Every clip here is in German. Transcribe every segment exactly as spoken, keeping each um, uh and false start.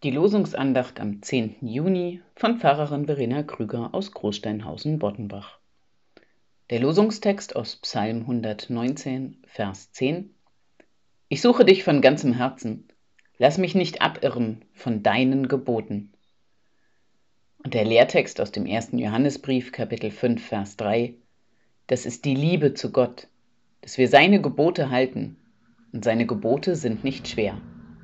Die Losungsandacht am zehnten Juni von Pfarrerin Verena Krüger aus Großsteinhausen-Boddenbach. Der Losungstext aus Psalm hundertneunzehn, Vers zehn. Ich suche dich von ganzem Herzen, lass mich nicht abirren von deinen Geboten. Und der Lehrtext aus dem ersten Johannesbrief, Kapitel fünf, Vers drei. Das ist die Liebe zu Gott, dass wir seine Gebote halten, und seine Gebote sind nicht schwer.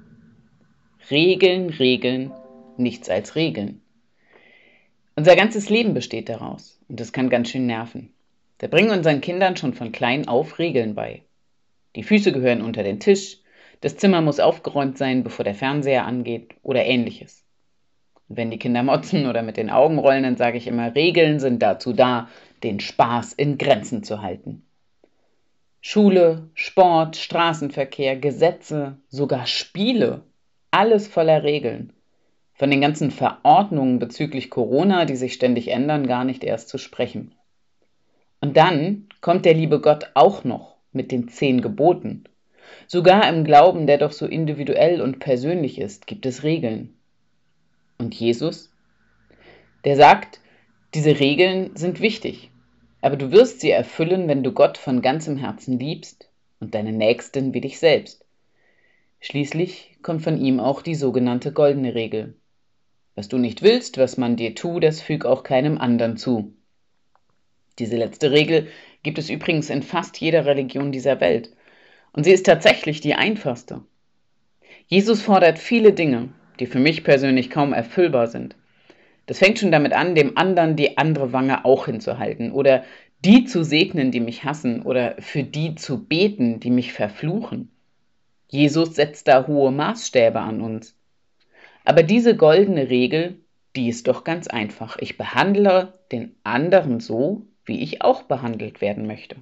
Regeln, Regeln, nichts als Regeln. Unser ganzes Leben besteht daraus und das kann ganz schön nerven. Wir bringen unseren Kindern schon von klein auf Regeln bei. Die Füße gehören unter den Tisch, das Zimmer muss aufgeräumt sein, bevor der Fernseher angeht oder ähnliches. Und wenn die Kinder motzen oder mit den Augen rollen, dann sage ich immer, Regeln sind dazu da, den Spaß in Grenzen zu halten. Schule, Sport, Straßenverkehr, Gesetze, sogar Spiele, alles voller Regeln. Von den ganzen Verordnungen bezüglich Corona, die sich ständig ändern, gar nicht erst zu sprechen. Und dann kommt der liebe Gott auch noch mit den zehn Geboten. Sogar im Glauben, der doch so individuell und persönlich ist, gibt es Regeln. Und Jesus? Der sagt, diese Regeln sind wichtig, aber du wirst sie erfüllen, wenn du Gott von ganzem Herzen liebst und deinen Nächsten wie dich selbst. Schließlich kommt von ihm auch die sogenannte goldene Regel. Was du nicht willst, was man dir tut, das füg auch keinem anderen zu. Diese letzte Regel gibt es übrigens in fast jeder Religion dieser Welt. Und sie ist tatsächlich die einfachste. Jesus fordert viele Dinge, die für mich persönlich kaum erfüllbar sind. Das fängt schon damit an, dem anderen die andere Wange auch hinzuhalten oder die zu segnen, die mich hassen oder für die zu beten, die mich verfluchen. Jesus setzt da hohe Maßstäbe an uns. Aber diese goldene Regel, die ist doch ganz einfach. Ich behandle den anderen so, wie ich auch behandelt werden möchte.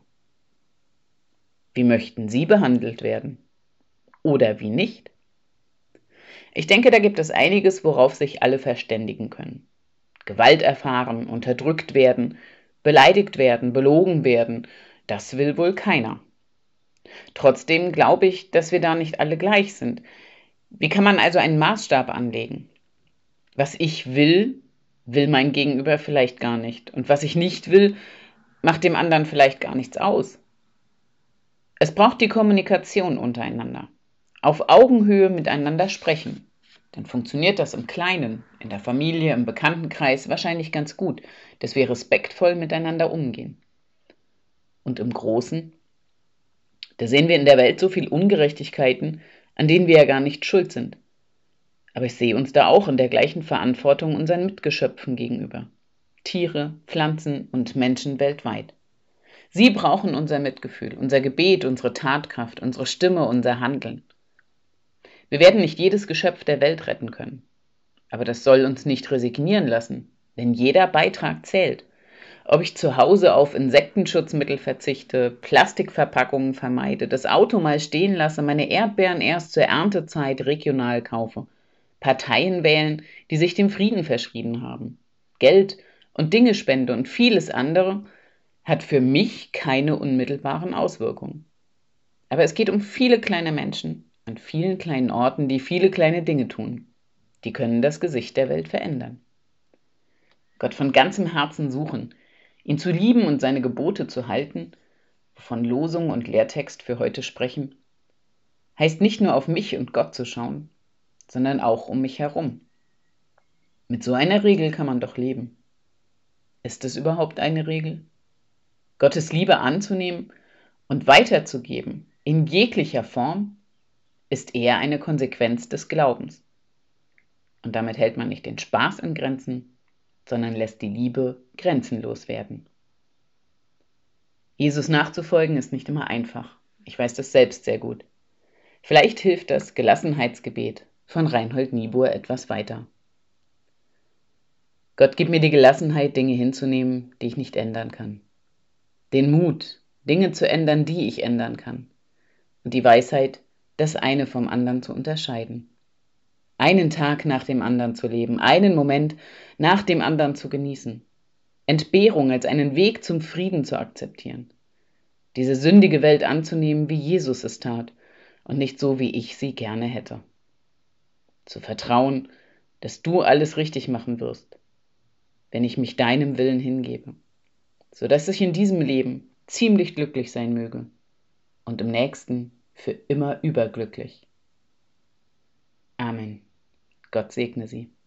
Wie möchten Sie behandelt werden? Oder wie nicht? Ich denke, da gibt es einiges, worauf sich alle verständigen können. Gewalt erfahren, unterdrückt werden, beleidigt werden, belogen werden, das will wohl keiner. Trotzdem glaube ich, dass wir da nicht alle gleich sind. Wie kann man also einen Maßstab anlegen? Was ich will, will mein Gegenüber vielleicht gar nicht. Und was ich nicht will, macht dem anderen vielleicht gar nichts aus. Es braucht die Kommunikation untereinander. Auf Augenhöhe miteinander sprechen. Dann funktioniert das im Kleinen, in der Familie, im Bekanntenkreis wahrscheinlich ganz gut, dass wir respektvoll miteinander umgehen. Und im Großen? Da sehen wir in der Welt so viel Ungerechtigkeiten, an denen wir ja gar nicht schuld sind. Aber ich sehe uns da auch in der gleichen Verantwortung unseren Mitgeschöpfen gegenüber. Tiere, Pflanzen und Menschen weltweit. Sie brauchen unser Mitgefühl, unser Gebet, unsere Tatkraft, unsere Stimme, unser Handeln. Wir werden nicht jedes Geschöpf der Welt retten können. Aber das soll uns nicht resignieren lassen, denn jeder Beitrag zählt. Ob ich zu Hause auf Insektenschutzmittel verzichte, Plastikverpackungen vermeide, das Auto mal stehen lasse, meine Erdbeeren erst zur Erntezeit regional kaufe, Parteien wählen, die sich dem Frieden verschrieben haben, Geld und Dinge spende und vieles andere, hat für mich keine unmittelbaren Auswirkungen. Aber es geht um viele kleine Menschen an vielen kleinen Orten, die viele kleine Dinge tun. Die können das Gesicht der Welt verändern. Gott von ganzem Herzen suchen, ihn zu lieben und seine Gebote zu halten, wovon Losung und Lehrtext für heute sprechen, heißt nicht nur auf mich und Gott zu schauen, sondern auch um mich herum. Mit so einer Regel kann man doch leben. Ist es überhaupt eine Regel? Gottes Liebe anzunehmen und weiterzugeben, in jeglicher Form, ist eher eine Konsequenz des Glaubens. Und damit hält man nicht den Spaß in Grenzen, sondern lässt die Liebe grenzenlos werden. Jesus nachzufolgen ist nicht immer einfach. Ich weiß das selbst sehr gut. Vielleicht hilft das Gelassenheitsgebet von Reinhold Niebuhr etwas weiter. Gott, gib mir die Gelassenheit, Dinge hinzunehmen, die ich nicht ändern kann. Den Mut, Dinge zu ändern, die ich ändern kann. Und die Weisheit, das eine vom anderen zu unterscheiden. Einen Tag nach dem anderen zu leben, einen Moment nach dem anderen zu genießen. Entbehrung als einen Weg zum Frieden zu akzeptieren. Diese sündige Welt anzunehmen, wie Jesus es tat und nicht so, wie ich sie gerne hätte. Zu vertrauen, dass du alles richtig machen wirst, wenn ich mich deinem Willen hingebe, sodass ich in diesem Leben ziemlich glücklich sein möge und im nächsten für immer überglücklich. Amen. Gott segne sie.